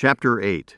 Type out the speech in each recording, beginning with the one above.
Chapter 8.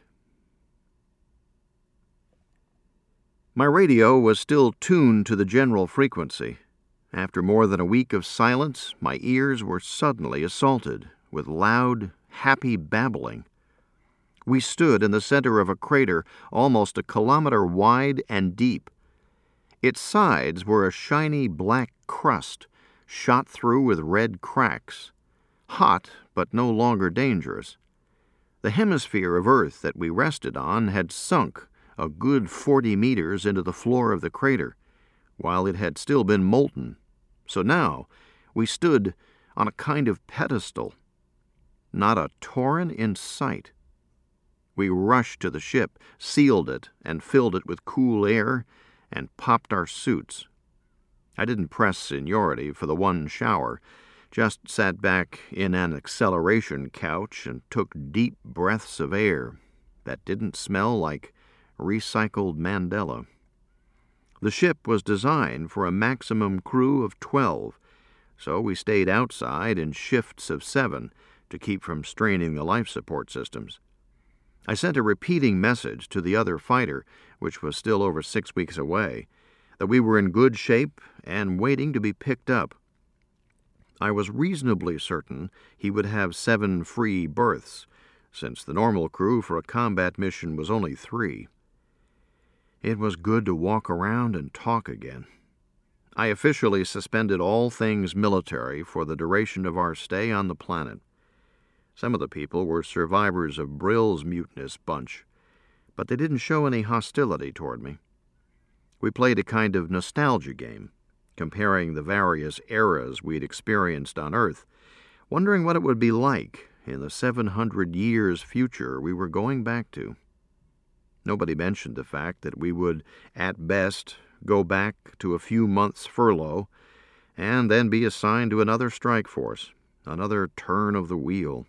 My radio was still tuned to the general frequency. After more than a week of silence, my ears were suddenly assaulted with loud, happy babbling. We stood in the center of a crater almost a kilometer wide and deep. Its sides were a shiny black crust, shot through with red cracks. Hot, but no longer dangerous. The hemisphere of Earth that we rested on had sunk a good 40 meters into the floor of the crater, while it had still been molten. So now we stood on a kind of pedestal. Not a Tauran in sight. We rushed to the ship, sealed it, and filled it with cool air, and popped our suits. I didn't press seniority for the one shower, just sat back in an acceleration couch and took deep breaths of air that didn't smell like recycled Mandela. The ship was designed for a maximum crew of 12, so we stayed outside in shifts of 7 to keep from straining the life support systems. I sent a repeating message to the other fighter, which was still over 6 weeks away, that we were in good shape and waiting to be picked up. I was reasonably certain he would have 7 free berths, since the normal crew for a combat mission was only 3. It was good to walk around and talk again. I officially suspended all things military for the duration of our stay on the planet. Some of the people were survivors of Brill's mutinous bunch, but they didn't show any hostility toward me. We played a kind of nostalgia game, comparing the various eras we'd experienced on Earth, wondering what it would be like in the 700 years future we were going back to. Nobody mentioned the fact that we would, at best, go back to a few months' furlough and then be assigned to another strike force, another turn of the wheel.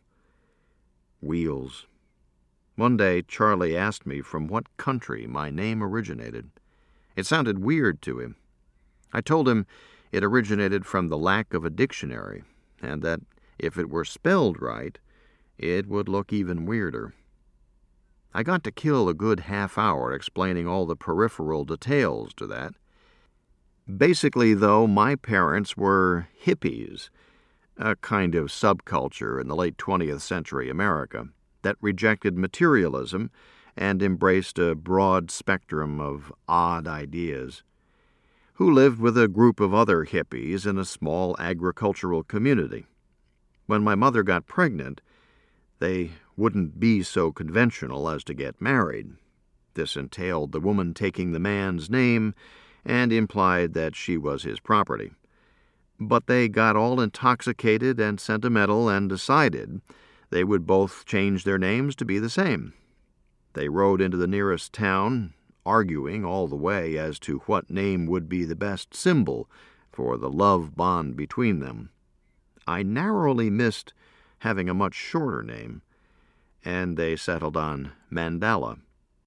Wheels. One day, Charlie asked me from what country my name originated. It sounded weird to him. I told him it originated from the lack of a dictionary, and that if it were spelled right, it would look even weirder. I got to kill a good half hour explaining all the peripheral details to that. Basically, though, my parents were hippies, a kind of subculture in the late 20th century America that rejected materialism and embraced a broad spectrum of odd ideas, who lived with a group of other hippies in a small agricultural community. When my mother got pregnant, they wouldn't be so conventional as to get married. This entailed the woman taking the man's name and implied that she was his property. But they got all intoxicated and sentimental and decided they would both change their names to be the same. They rode into the nearest town, arguing all the way as to what name would be the best symbol for the love bond between them. I narrowly missed having a much shorter name, and they settled on Mandala.